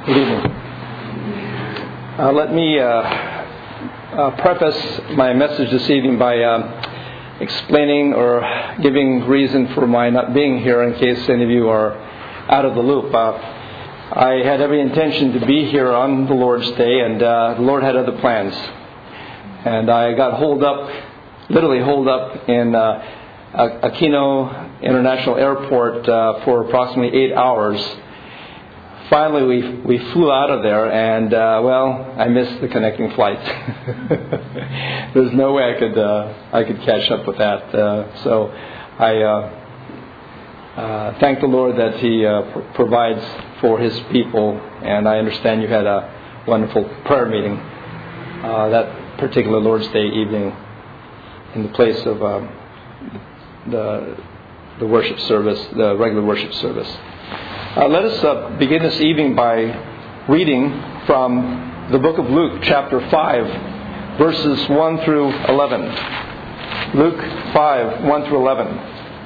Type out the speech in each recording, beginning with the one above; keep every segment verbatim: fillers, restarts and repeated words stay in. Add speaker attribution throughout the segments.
Speaker 1: Good evening. Uh, let me uh, uh, preface my message this evening by uh, explaining or giving reason for my not being here in case any of you are out of the loop. Uh, I had every intention to be here on the Lord's Day, and uh, the Lord had other plans. And I got holed up, literally holed up in uh, Aquino International Airport uh, for approximately eight hours. Finally, we we flew out of there, and uh, well, I missed the connecting flight. There's no way I could uh, I could catch up with that. Uh, so I uh, uh, thank the Lord that He uh, pr- provides for His people, and I understand you had a wonderful prayer meeting uh, that particular Lord's Day evening in the place of um, the the worship service, the regular worship service. Uh, let us uh, begin this evening by reading from the book of Luke, chapter five, verses one through eleven. Luke five, one through eleven.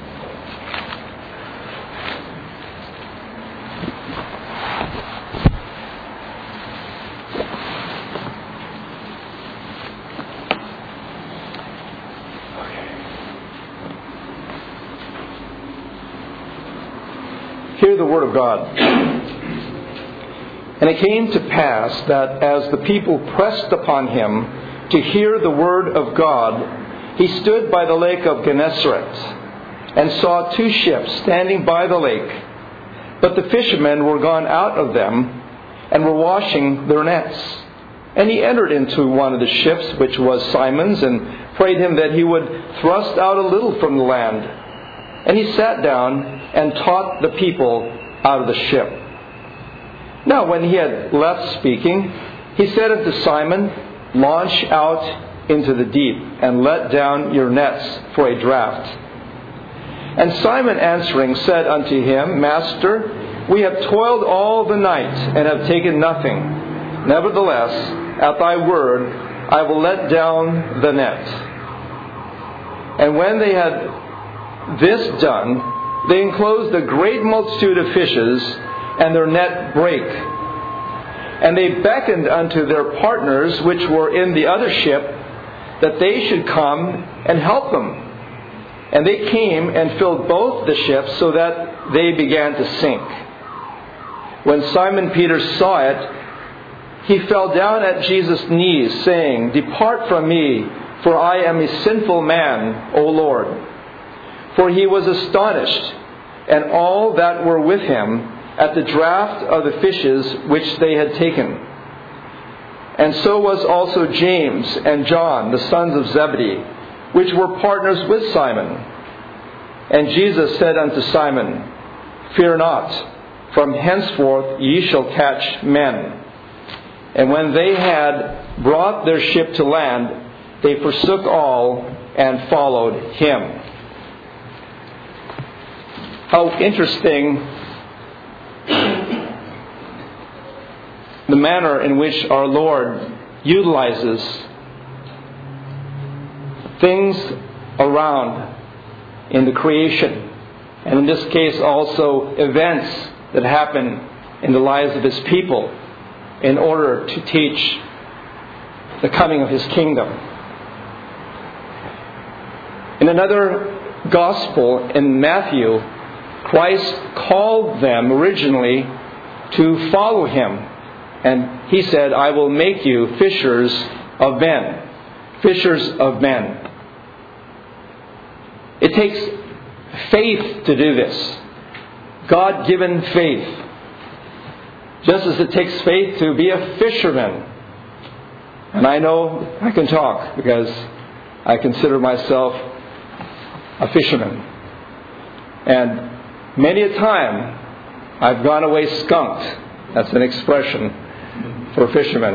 Speaker 1: Hear the word of God. And it came to pass that as the people pressed upon him to hear the word of God, he stood by the lake of Gennesaret and saw two ships standing by the lake. But the fishermen were gone out of them and were washing their nets. And he entered into one of the ships, which was Simon's, and prayed him that he would thrust out a little from the land. And he sat down and taught the people out of the ship. Now when he had left speaking, he said unto Simon, Launch out into the deep, and let down your nets for a draught. And Simon answering said unto him, Master, we have toiled all the night, and have taken nothing. Nevertheless, at thy word, I will let down the net. And when they had this done, they enclosed a great multitude of fishes, and their net brake. And they beckoned unto their partners which were in the other ship, that they should come and help them. And they came and filled both the ships, so that they began to sink. When Simon Peter saw it, he fell down at Jesus' knees, saying, Depart from me, for I am a sinful man, O Lord. For he was astonished, and all that were with him, at the draught of the fishes which they had taken. And so was also James and John, the sons of Zebedee, which were partners with Simon. And Jesus said unto Simon, Fear not, from henceforth ye shall catch men. And when they had brought their ship to land, they forsook all and followed him. How interesting the manner in which our Lord utilizes things around in the creation, and in this case also events that happen in the lives of His people in order to teach the coming of His kingdom. In another gospel, in Matthew, Christ called them originally to follow Him. And He said, I will make you fishers of men. Fishers of men. It takes faith to do this. God-given faith. Just as it takes faith to be a fisherman. And I know I can talk because I consider myself a fisherman. And many a time, I've gone away skunked. That's an expression for fishermen.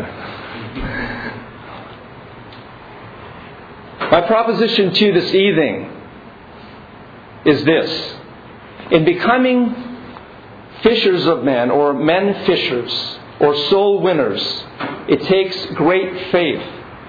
Speaker 1: My proposition to you this evening is this. In becoming fishers of men, or men fishers, or soul winners, it takes great faith.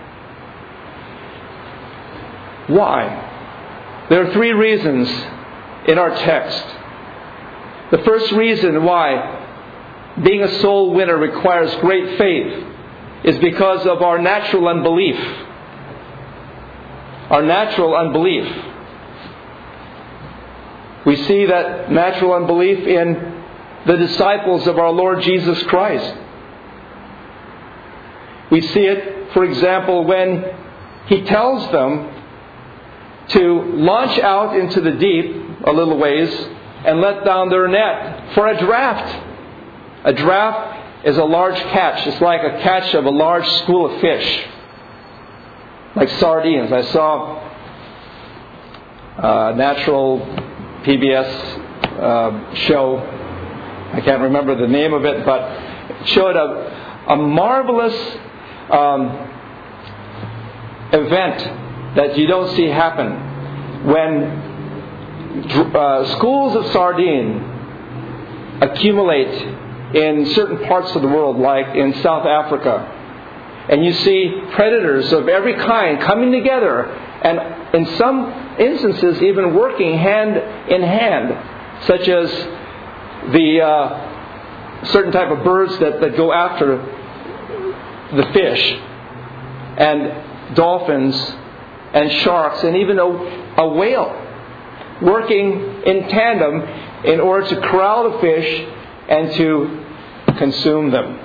Speaker 1: Why? There are three reasons in our text. The first reason why being a soul winner requires great faith is because of our natural unbelief. Our natural unbelief. We see that natural unbelief in the disciples of our Lord Jesus Christ. We see it, for example, when He tells them to launch out into the deep a little ways and let down their net for a draft. A draft is a large catch. It's like a catch of a large school of fish. Like sardines. I saw a natural P B S uh, show. I can't remember the name of it, but it showed a, a marvelous um, event that you don't see happen when uh, schools of sardine accumulate in certain parts of the world, like in South Africa. And you see predators of every kind coming together and in some instances even working hand in hand, such as the uh, certain type of birds that, that go after the fish, and dolphins and sharks, and even a, a whale working in tandem in order to corral the fish and to consume them.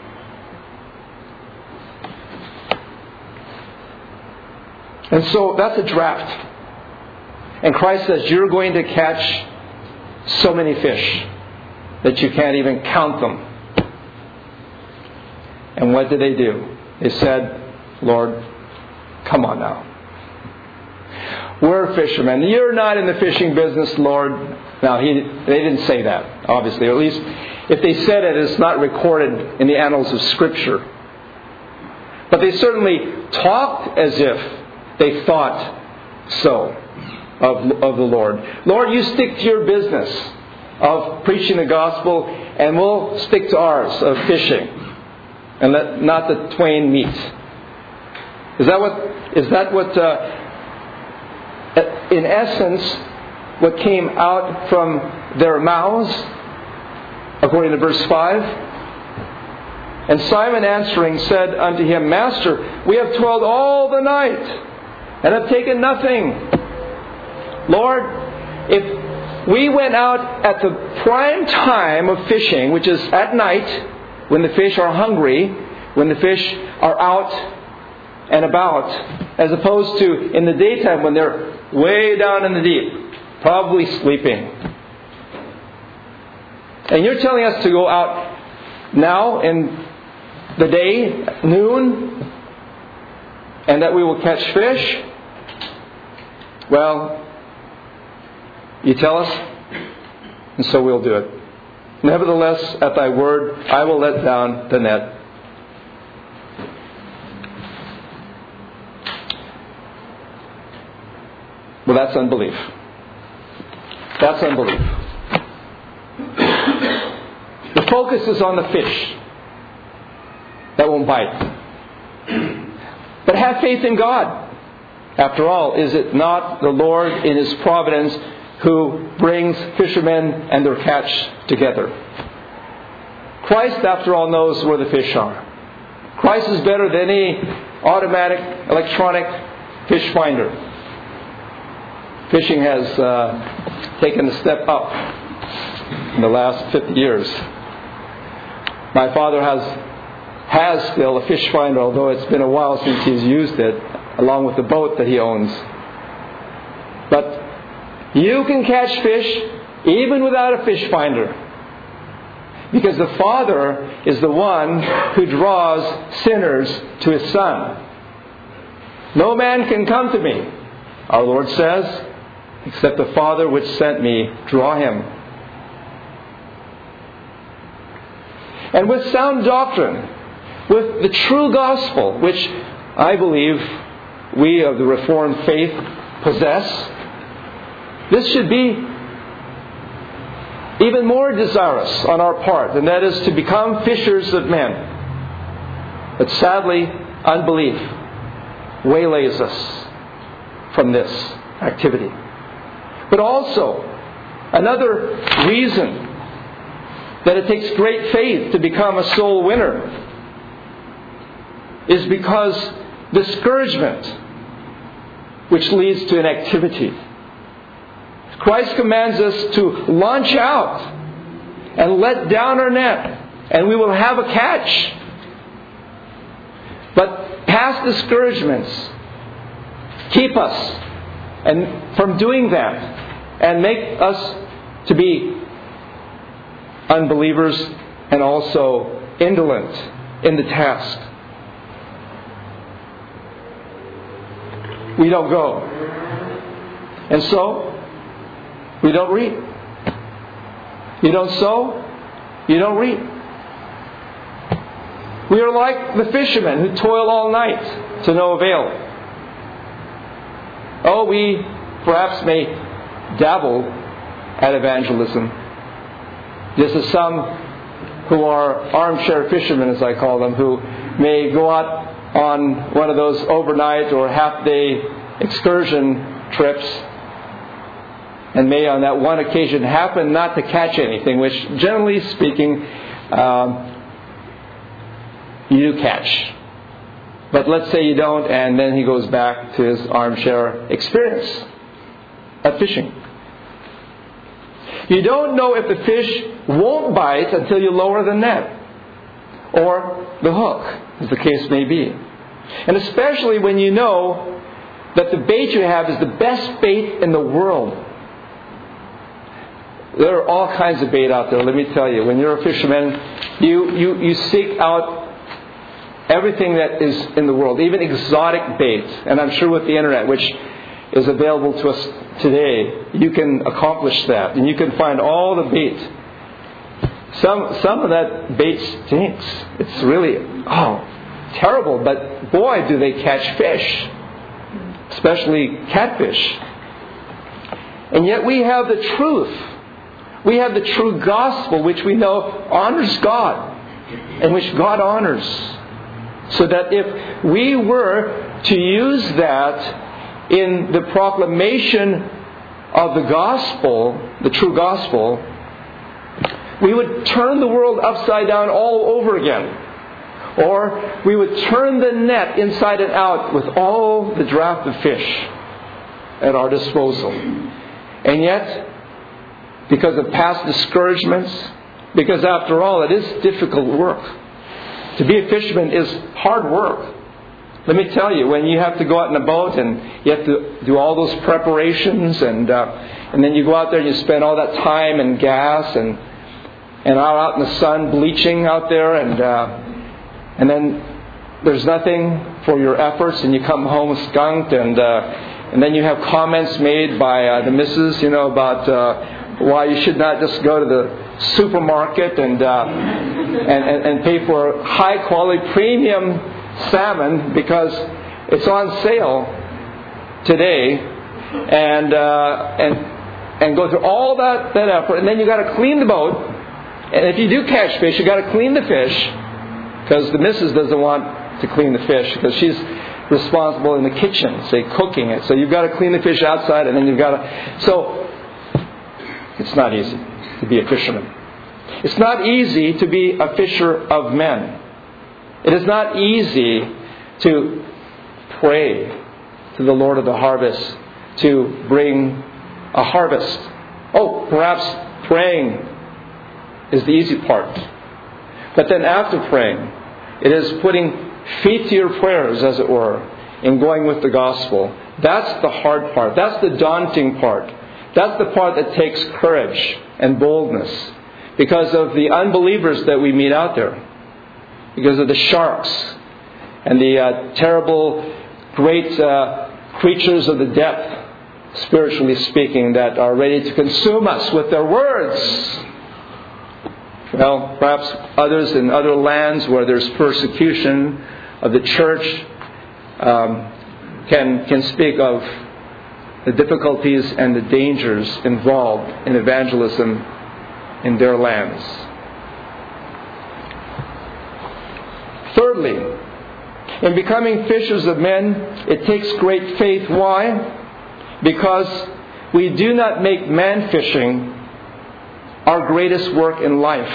Speaker 1: And so that's a draft. And Christ says, you're going to catch so many fish that you can't even count them. And what did they do? They said, Lord, come on now. We're fishermen. You're not in the fishing business, Lord. Now, he, they didn't say that, obviously. Or at least, if they said it, it's not recorded in the annals of Scripture. But they certainly talked as if they thought so of, of the Lord. Lord, you stick to your business of preaching the gospel, and we'll stick to ours of fishing, and let not the twain meet. Is that what? Is that what? Uh, in essence, what came out from their mouths, according to verse five? And Simon answering said unto him, Master, we have toiled all the night, and have taken nothing. Lord, if we went out at the prime time of fishing, which is at night, when the fish are hungry, when the fish are out and about, as opposed to in the daytime when they're way down in the deep, probably sleeping. And you're telling us to go out now in the day, noon, and that we will catch fish? Well, you tell us, and so we'll do it. Nevertheless, at thy word, I will let down the net. Well, that's unbelief. That's unbelief. The focus is on the fish that won't bite. But have faith in God. After all, is it not the Lord in His providence who brings fishermen and their catch together? Christ, after all, knows where the fish are. Christ is better than any automatic, electronic fish finder. Fishing has uh, taken a step up in the last fifty years. My father has has still a fish finder, although it's been a while since he's used it, along with the boat that he owns. But you can catch fish even without a fish finder, because the Father is the one who draws sinners to His Son. No man can come to me, our Lord says, except the Father which sent me draw him. And with sound doctrine, with the true gospel, which I believe we of the Reformed faith possess, this should be even more desirous on our part, and that is to become fishers of men. But sadly, unbelief waylays us from this activity. But also, another reason that it takes great faith to become a soul winner is because discouragement, which leads to inactivity. Christ commands us to launch out and let down our net, and we will have a catch. But past discouragements keep us and from doing that and make us to be unbelievers and also indolent in the task. We don't go. And so, we don't reap. You don't sow, you don't reap. We are like the fishermen who toil all night to no avail. Oh, we perhaps may dabble at evangelism. Just as some who are armchair fishermen, as I call them, who may go out on one of those overnight or half-day excursion trips and may on that one occasion happen not to catch anything, which generally speaking, um, you do catch. But let's say you don't, and then he goes back to his armchair experience at fishing. You don't know if the fish won't bite until you lower the net or the hook, as the case may be. And especially when you know that the bait you have is the best bait in the world. There are all kinds of bait out there, let me tell you. When you're a fisherman, you, you, you seek out everything that is in the world, even exotic bait. And I'm sure with the internet, which is available to us today, you can accomplish that. And you can find all the bait. Some some of that bait stinks. It's really, oh, terrible. But boy, do they catch fish. Especially catfish. And yet we have the truth. We have the true gospel, which we know honors God. And which God honors. So that if we were to use that in the proclamation of the gospel, the true gospel, we would turn the world upside down all over again. Or we would turn the net inside and out with all the draft of fish at our disposal. And yet, because of past discouragements, because after all, it is difficult work. To be a fisherman is hard work. Let me tell you, when you have to go out in a boat and you have to do all those preparations and uh, and then you go out there and you spend all that time and gas and and out in the sun bleaching out there and uh, and then there's nothing for your efforts and you come home skunked and uh, and then you have comments made by uh, the missus, you know, about uh, why you should not just go to the supermarket and, uh, and, and and pay for high quality premium salmon because it's on sale today, and uh, and and go through all that, that effort, and then you got to clean the boat, and if you do catch fish, you got to clean the fish because the missus doesn't want to clean the fish because she's responsible in the kitchen, say cooking it. So you've got to clean the fish outside, and then you've got to. So it's not easy to be a fisherman. It's not easy to be a fisher of men. It is not easy to pray to the Lord of the harvest to bring a harvest. Oh, perhaps praying is the easy part. But then after praying, it is putting feet to your prayers, as it were, in going with the gospel. That's the hard part. That's the daunting part. That's the part that takes courage and boldness because of the unbelievers that we meet out there, because of the sharks and the uh, terrible, great uh, creatures of the depth, spiritually speaking, that are ready to consume us with their words. Well, perhaps others in other lands where there's persecution of the church um, can can speak of the difficulties and the dangers involved in evangelism in their lands. Thirdly, in becoming fishers of men, it takes great faith. Why? Because we do not make man fishing our greatest work in life.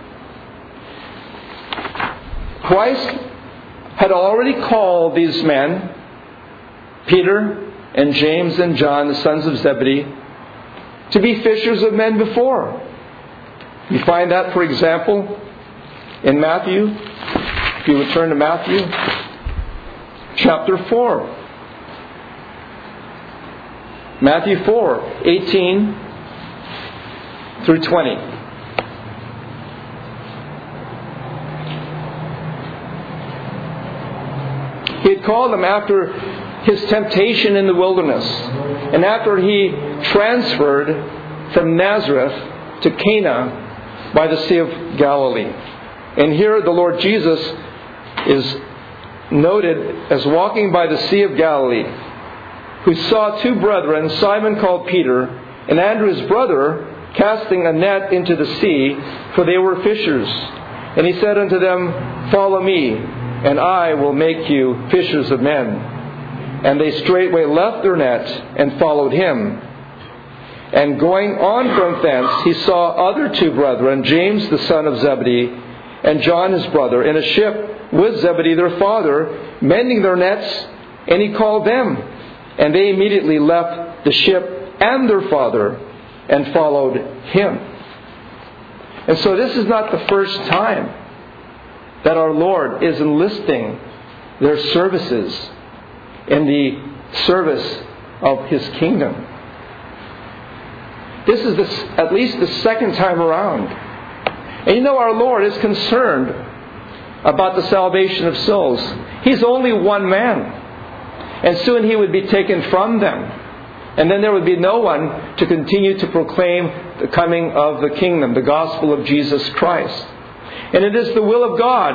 Speaker 1: Christ had already called these men, Peter and James and John, the sons of Zebedee, to be fishers of men before. You find that, for example, in Matthew. If you would turn to Matthew chapter four. Matthew four, eighteen through twenty. He had called them after his temptation in the wilderness, and after he transferred from Nazareth to Cana by the Sea of Galilee. And here the Lord Jesus is noted as walking by the Sea of Galilee, who saw two brethren, Simon called Peter, and Andrew his brother, casting a net into the sea, for they were fishers. And he said unto them, Follow me, and I will make you fishers of men. And they straightway left their net and followed him. And going on from thence, he saw other two brethren, James the son of Zebedee, and John his brother, in a ship with Zebedee their father, mending their nets, and he called them. And they immediately left the ship and their father, and followed him. And so this is not the first time that our Lord is enlisting their services in the service of His kingdom. This is the, at least the second time around. And you know, our Lord is concerned about the salvation of souls. He's only one man. And soon He would be taken from them. And then there would be no one to continue to proclaim the coming of the kingdom, the gospel of Jesus Christ. And it is the will of God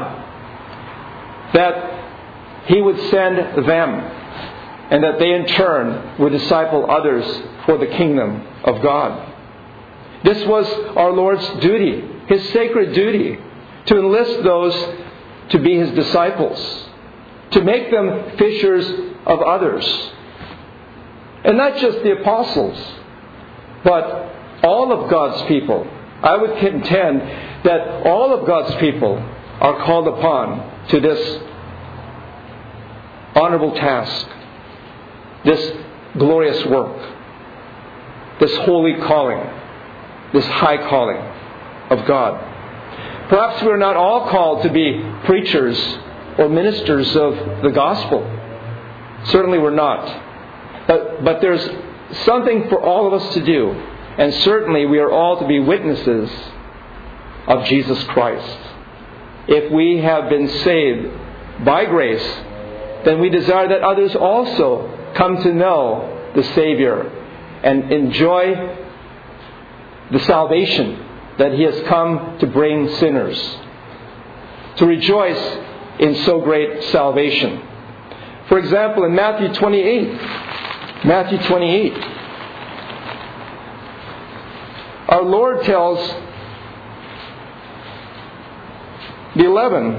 Speaker 1: that He would send them, and that they in turn would disciple others for the kingdom of God. This was our Lord's duty, His sacred duty, to enlist those to be His disciples, to make them fishers of others. And not just the apostles, but all of God's people. I would contend that all of God's people are called upon to this honorable task, this glorious work, this holy calling, this high calling of God. Perhaps we are not all called to be preachers or ministers of the gospel. Certainly we're not. But, but there's something for all of us to do. And certainly we are all to be witnesses of Jesus Christ. If we have been saved by grace, then we desire that others also come to know the Savior and enjoy the salvation that He has come to bring sinners. To rejoice in so great salvation. For example, in Matthew twenty-eight, Matthew twenty-eight, our Lord tells the eleven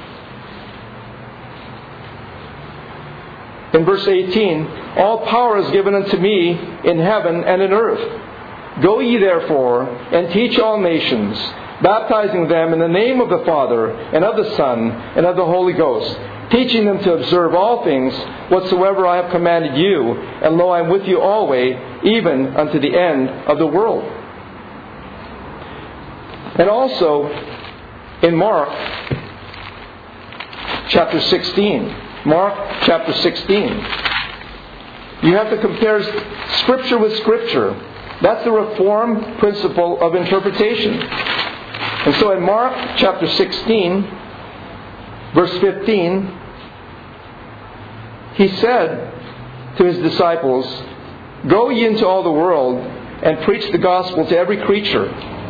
Speaker 1: in verse eighteen, All power is given unto me in heaven and in earth. Go ye therefore and teach all nations, baptizing them in the name of the Father and of the Son and of the Holy Ghost, teaching them to observe all things whatsoever I have commanded you, and lo, I am with you always, even unto the end of the world. And also, in Mark chapter sixteen, Mark chapter sixteen, you have to compare Scripture with Scripture. That's the Reformed principle of interpretation. And so in Mark chapter sixteen, verse fifteen, He said to His disciples, Go ye into all the world and preach the gospel to every creature.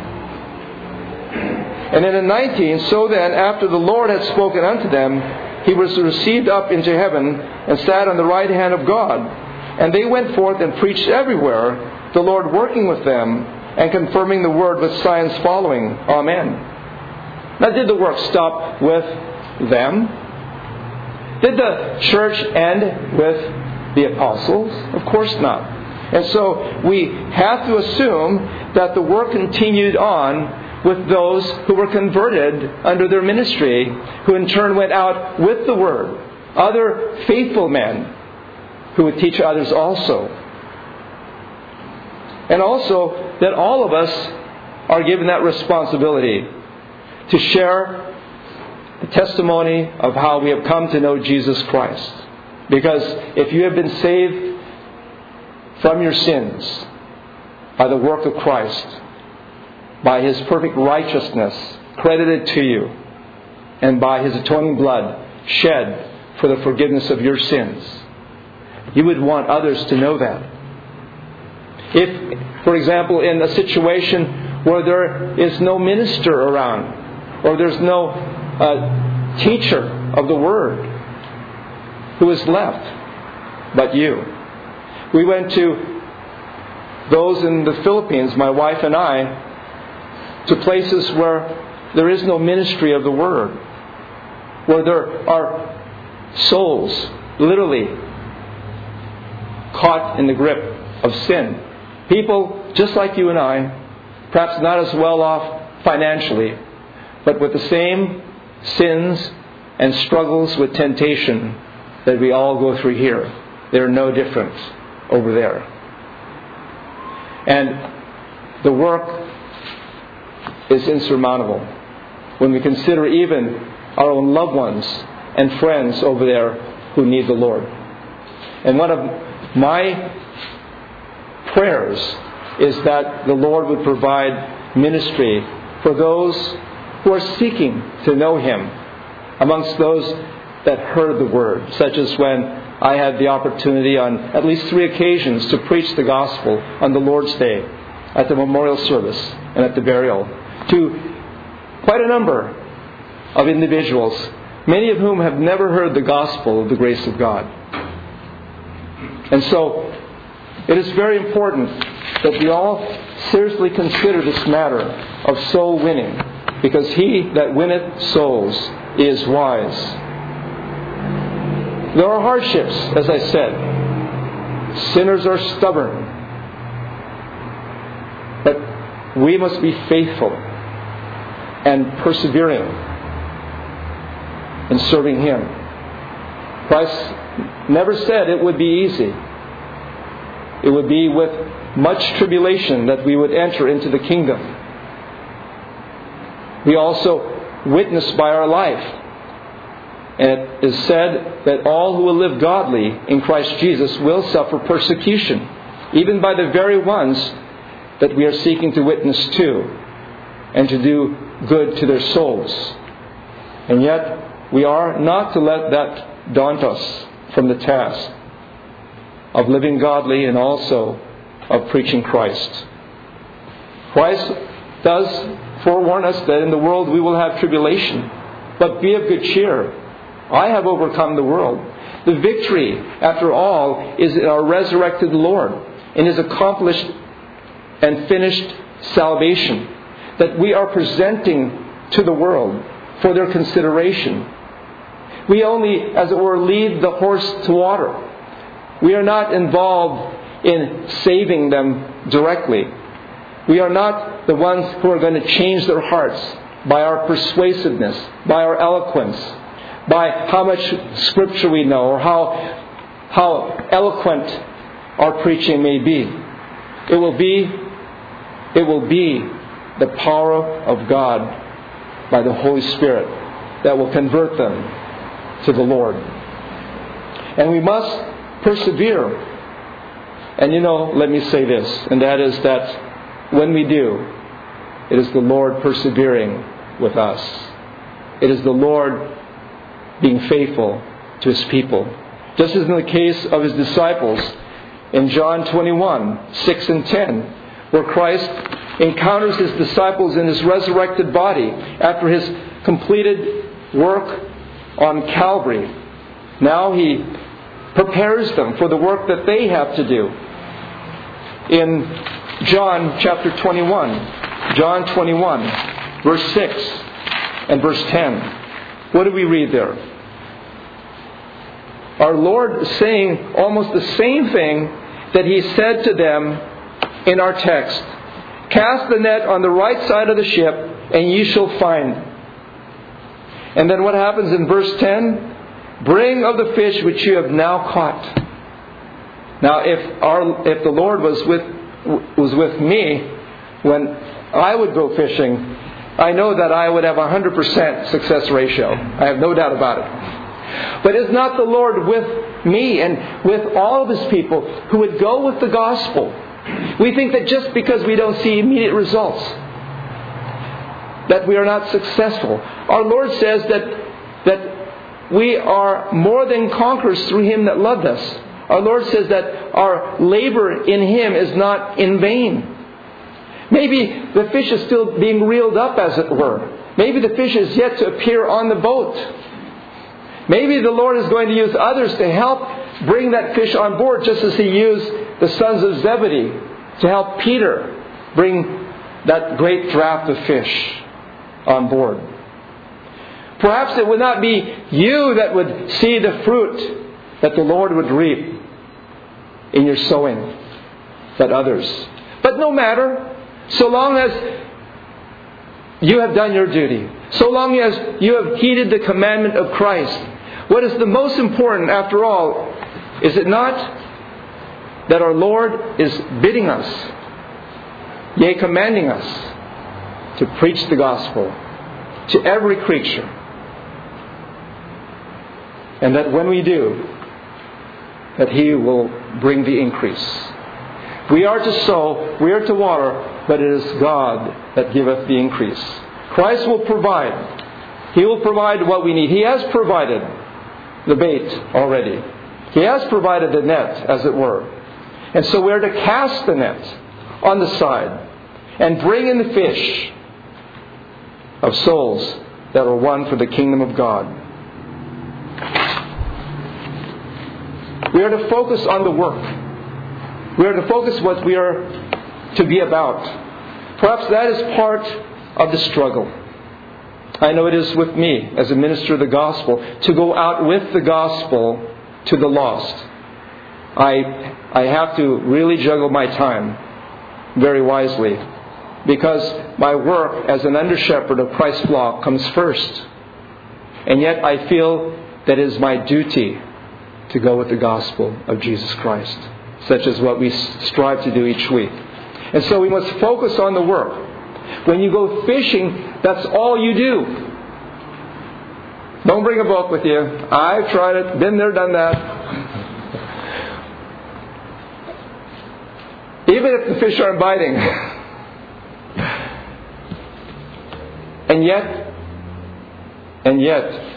Speaker 1: And then in nineteen, So then, after the Lord had spoken unto them, He was received up into heaven and sat on the right hand of God. And they went forth and preached everywhere, the Lord working with them and confirming the word with signs following. Amen. Now, did the work stop with them? Did the church end with the apostles? Of course not. And so we have to assume that the work continued on with those who were converted under their ministry, who in turn went out with the Word. Other faithful men who would teach others also. And also that all of us are given that responsibility to share the testimony of how we have come to know Jesus Christ. Because if you have been saved from your sins by the work of Christ, by His perfect righteousness credited to you, and by His atoning blood shed for the forgiveness of your sins, you would want others to know that. If, for example, in a situation where there is no minister around, or there's no uh, teacher of the Word, who is left but you? We went to those in the Philippines, my wife and I, to places where there is no ministry of the Word, where there are souls literally caught in the grip of sin. People just like you and I, perhaps not as well off financially, but with the same sins and struggles with temptation that we all go through here. They're no different over there. And the work is insurmountable when we consider even our own loved ones and friends over there who need the Lord. And one of my prayers is that the Lord would provide ministry for those who are seeking to know Him amongst those that heard the Word, such as when I had the opportunity on at least three occasions to preach the gospel on the Lord's Day, at the memorial service and at the burial, to quite a number of individuals, many of whom have never heard the gospel of the grace of God. And so it is very important that we all seriously consider this matter of soul winning, because he that winneth souls is wise. There are hardships, as I said. Sinners are stubborn. But we must be faithful and persevering in serving Him. Christ never said it would be easy. It would be with much tribulation that we would enter into the kingdom. We also witness by our life. And it is said that all who will live godly in Christ Jesus will suffer persecution, even by the very ones that we are seeking to witness to and to do good to their souls. And yet, we are not to let that daunt us from the task of living godly and also of preaching Christ. Christ does forewarn us that in the world we will have tribulation, but be of good cheer. I have overcome the world. The victory, after all, is in our resurrected Lord, in His accomplished and finished salvation that we are presenting to the world for their consideration. We only, as it were, lead the horse to water. We are not involved in saving them directly. We are not the ones who are going to change their hearts by our persuasiveness, by our eloquence, by how much Scripture we know, or how how eloquent our preaching may be. It will be it will be the power of God by the Holy Spirit that will convert them to the Lord. And we must persevere. And you know, let me say this, and that is that when we do, it is the Lord persevering with us. It is the Lord being faithful to His people. Just as in the case of His disciples in John twenty-one, six and ten, where Christ encounters His disciples in His resurrected body after His completed work on Calvary. Now He prepares them for the work that they have to do. In John chapter twenty-one, John twenty-one, verse six and verse ten, what do we read there? Our Lord is saying almost the same thing that He said to them in our text, "Cast the net on the right side of the ship, and ye shall find." And then what happens in verse ten? "Bring of the fish which you have now caught." Now, if our if the Lord was with was with me when I would go fishing, I know that I would have a hundred percent success ratio. I have no doubt about it. But is not the Lord with me and with all of His people who would go with the gospel? We think that just because we don't see immediate results, that we are not successful. Our Lord says that that we are more than conquerors through Him that loved us. Our Lord says that our labor in Him is not in vain. Maybe the fish is still being reeled up, as it were. Maybe the fish is yet to appear on the boat. Maybe the Lord is going to use others to help bring that fish on board, just as He used the sons of Zebedee to help Peter bring that great draft of fish on board. Perhaps it would not be you that would see the fruit that the Lord would reap in your sowing, but others. But no matter, so long as you have done your duty, so long as you have heeded the commandment of Christ, what is the most important after all? Is it not that our Lord is bidding us, yea, commanding us to preach the gospel to every creature? And that when we do, that He will bring the increase. We are to sow, we are to water, but it is God that giveth the increase. Christ will provide. He will provide what we need. He has provided the bait already. He has provided the net, as it were. And so we are to cast the net on the side and bring in the fish of souls that are won for the kingdom of God. We are to focus on the work. We are to focus what we are to be about. Perhaps that is part of the struggle. I know it is with me as a minister of the gospel to go out with the gospel to the lost. I I have to really juggle my time very wisely, because my work as an under-shepherd of Christ's flock comes first. And yet I feel that it is my duty to go with the gospel of Jesus Christ, such as what we strive to do each week. And so we must focus on the work. When you go fishing, that's all you do. Don't bring a boat with you. I've tried it, been there, done that. Even if the fish aren't biting. And yet, and yet,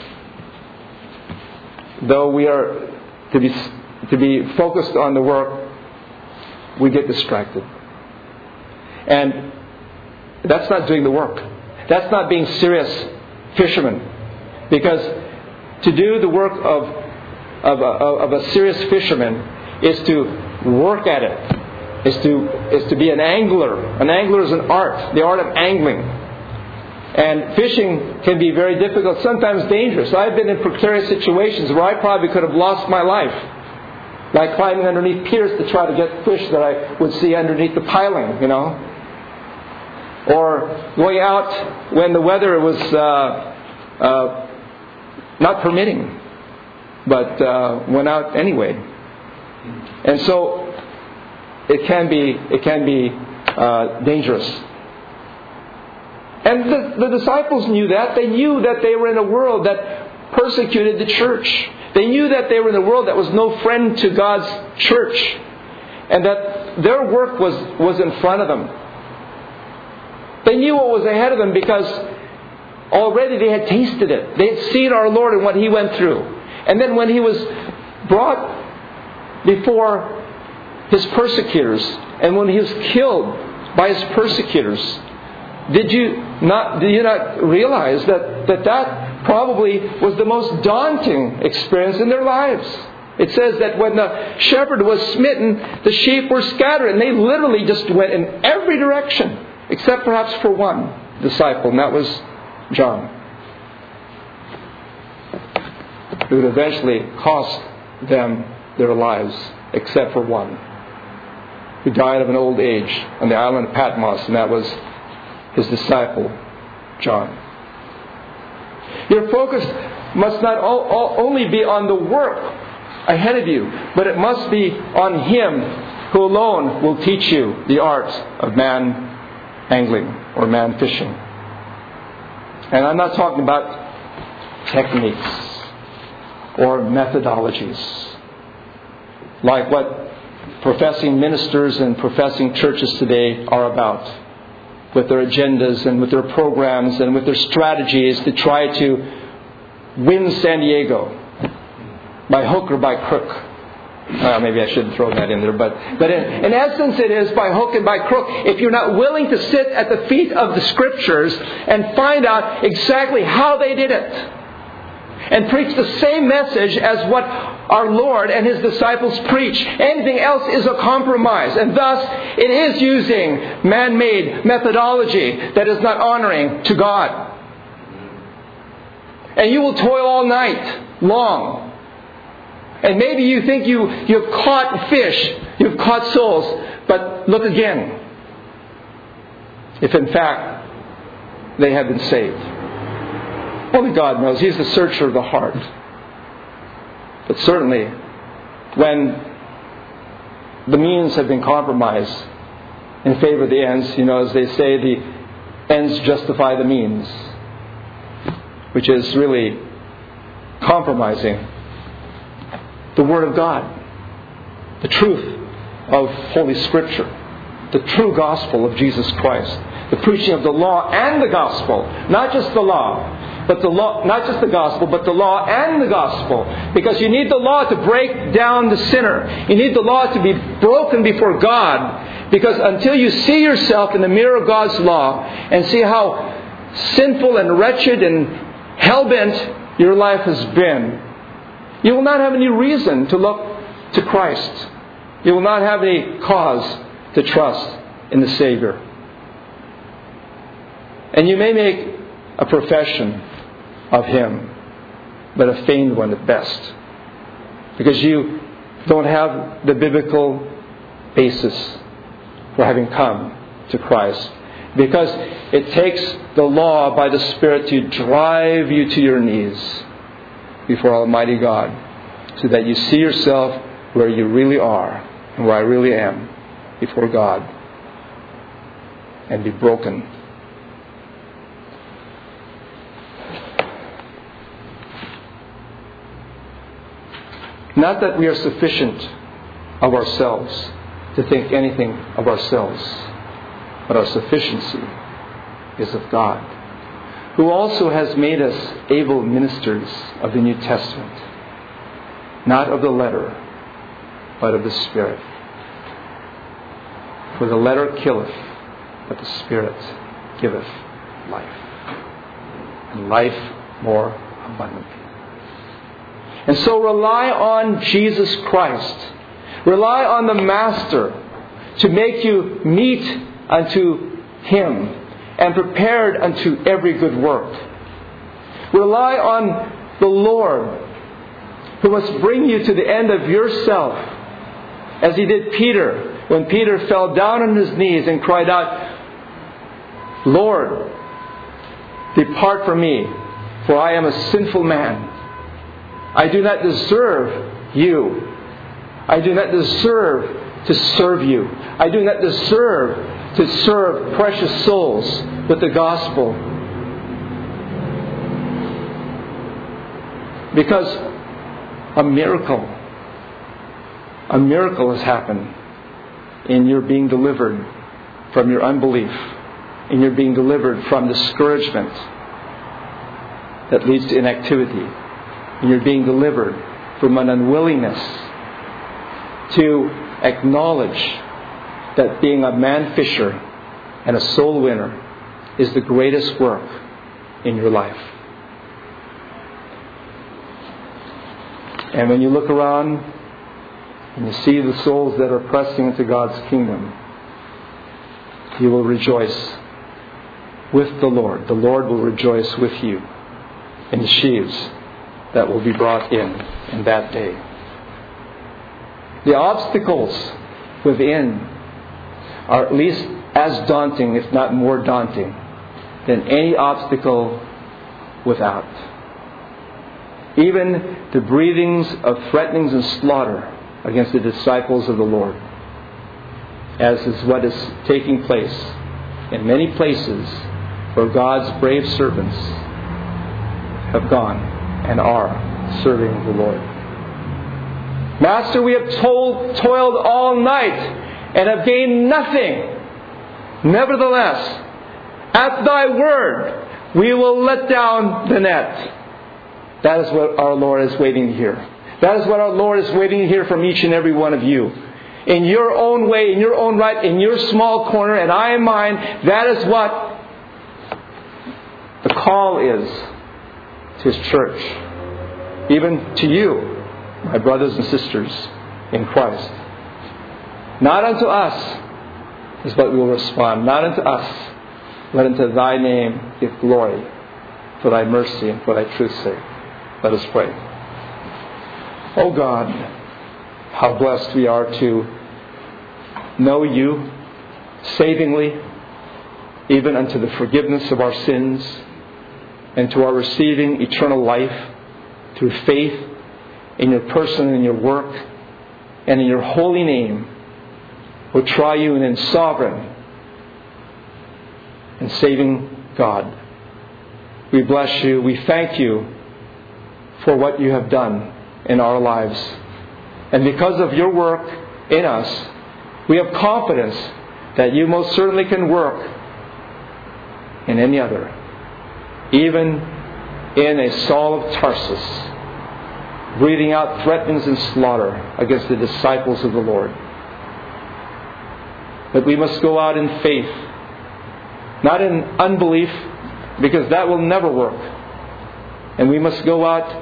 Speaker 1: though we are to be to be focused on the work, we get distracted. And that's not doing the work. That's not being serious fishermen. Because to do the work of of a, of a serious fisherman is to work at it. Is to is to be an angler. An angler is an art, the art of angling. And fishing can be very difficult, sometimes dangerous. I've been in precarious situations where I probably could have lost my life, like climbing underneath piers to try to get fish that I would see underneath the piling, you know. Or going out when the weather was uh, uh, not permitting, but uh, went out anyway. And so it can be it can be uh, dangerous. And the, the disciples knew that. They knew that they were in a world that persecuted the church. They knew that they were in a world that was no friend to God's church. And that their work was, was in front of them. They knew what was ahead of them because already they had tasted it. They had seen our Lord and what He went through. And then when He was brought before His persecutors, and when He was killed by His persecutors, Did you not? Did you not realize that, that that probably was the most daunting experience in their lives? It says that when the shepherd was smitten, the sheep were scattered, and they literally just went in every direction, except perhaps for one disciple, and that was John, who would eventually cost them their lives, except for one. who died of an old age on the island of Patmos, and that was his disciple, John. Your focus must not all, all, only be on the work ahead of you, but it must be on Him who alone will teach you the art of man angling or man fishing. And I'm not talking about techniques or methodologies like what professing ministers and professing churches today are about, with their agendas and with their programs and with their strategies to try to win San Diego by hook or by crook. Well, maybe I shouldn't throw that in there, but, but in, in essence it is by hook and by crook. If you're not willing to sit at the feet of the Scriptures and find out exactly how they did it, and preach the same message as what our Lord and His disciples preach, anything else is a compromise. And thus, it is using man-made methodology that is not honoring to God. And you will toil all night long. And maybe you think you, you've caught fish, you've caught souls, but look again. If in fact they have been saved. Only God knows. He's the searcher of the heart. But certainly, when the means have been compromised in favor of the ends, you know, as they say, the ends justify the means, which is really compromising the Word of God, the truth of Holy Scripture, the true gospel of Jesus Christ, the preaching of the law and the gospel, not just the law, but the law, not just the gospel, but the law and the gospel. Because you need the law to break down the sinner. You need the law to be broken before God. Because until you see yourself in the mirror of God's law and see how sinful and wretched and hell-bent your life has been, you will not have any reason to look to Christ. You will not have any cause to trust in the Savior. And you may make a profession of Him, but a feigned one at best, because you don't have the biblical basis for having come to Christ. Because it takes the law by the Spirit to drive you to your knees before Almighty God, so that you see yourself where you really are and where I really am before God, and be broken. Not that we are sufficient of ourselves to think anything of ourselves, but our sufficiency is of God, who also has made us able ministers of the New Testament, not of the letter, but of the Spirit. For the letter killeth, but the Spirit giveth life, and life more abundantly. And so rely on Jesus Christ. Rely on the Master to make you meet unto Him and prepared unto every good work. Rely on the Lord, who must bring you to the end of yourself, as He did Peter, when Peter fell down on his knees and cried out, Lord, depart from me, for I am a sinful man. I do not deserve you. I do not deserve to serve you. I do not deserve to serve precious souls with the gospel. Because a miracle, a miracle has happened in your being delivered from your unbelief, in your being delivered from discouragement that leads to inactivity, and you're being delivered from an unwillingness to acknowledge that being a man fisher and a soul winner is the greatest work in your life. And when you look around and you see the souls that are pressing into God's kingdom, you will rejoice with the Lord. The Lord will rejoice with you in the sheaves that will be brought in in that day. The obstacles within are at least as daunting, if not more daunting, than any obstacle without. Even the breathings of threatenings and slaughter against the disciples of the Lord, as is what is taking place in many places where God's brave servants have gone and are serving the Lord. Master, we have toiled, toiled all night and have gained nothing. Nevertheless, at Thy word, we will let down the net. That is what our Lord is waiting to hear. That is what our Lord is waiting to hear from each and every one of you. In your own way, in your own right, in your small corner, and I in mine, that is what the call is to His church. Even to you, my brothers and sisters in Christ. Not unto us is what we will respond. Not unto us, but unto Thy name give glory for Thy mercy and for Thy truth's sake. Let us pray. Oh God, how blessed we are to know You savingly, even unto the forgiveness of our sins, and to our receiving eternal life through faith in Your person and Your work, and in Your holy name, O triune and sovereign and saving God. We bless You. We thank You for what You have done in our lives. And because of Your work in us, we have confidence that You most certainly can work in any other. Even in a Saul of Tarsus, breathing out threatenings and slaughter against the disciples of the Lord. But we must go out in faith, not in unbelief, because that will never work. And we must go out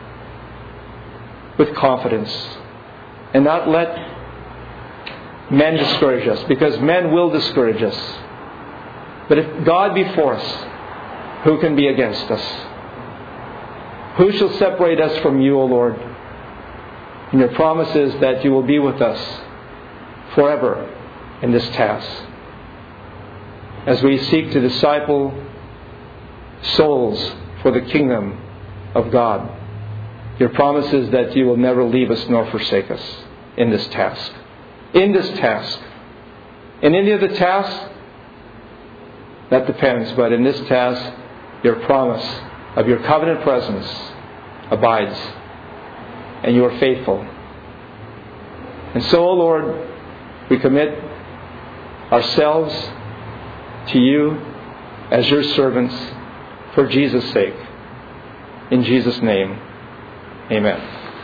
Speaker 1: with confidence and not let men discourage us, because men will discourage us. But if God be for us, who can be against us? Who shall separate us from You, O Lord? And Your promise is that You will be with us forever in this task. As we seek to disciple souls for the kingdom of God, Your promise is that You will never leave us nor forsake us in this task. In this task. In any other task, that depends. But in this task, Your promise of Your covenant presence abides. And You are faithful. And so, O Lord, we commit ourselves to You as Your servants for Jesus' sake. In Jesus' name, amen.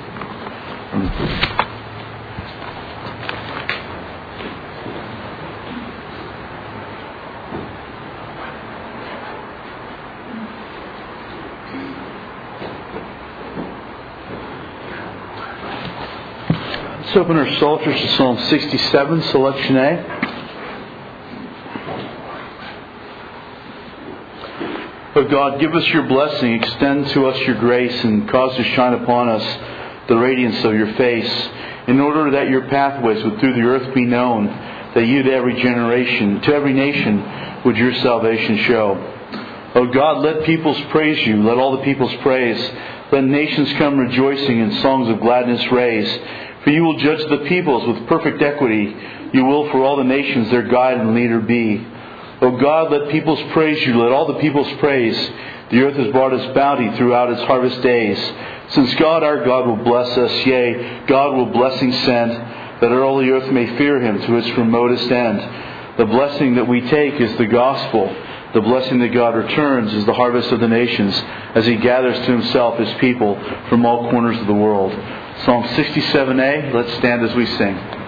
Speaker 2: Let's open our Psalters to Psalm sixty-seven, selection A. O God, give us Your blessing, extend to us Your grace, and cause to shine upon us the radiance of Your face, in order that Your pathways would through the earth be known, that You to every generation, to every nation, would Your salvation show. O God, let peoples praise You, let all the peoples praise. Let nations come rejoicing and songs of gladness raise. For You will judge the peoples with perfect equity. You will for all the nations their guide and leader be. O God, let peoples praise You, let all the peoples praise. The earth has brought its bounty throughout its harvest days. Since God our God will bless us, yea, God will blessing send, that all the earth may fear Him to its remotest end. The blessing that we take is the gospel. The blessing that God returns is the harvest of the nations, as He gathers to Himself His people from all corners of the world. Psalm sixty-seven A, let's stand as we sing.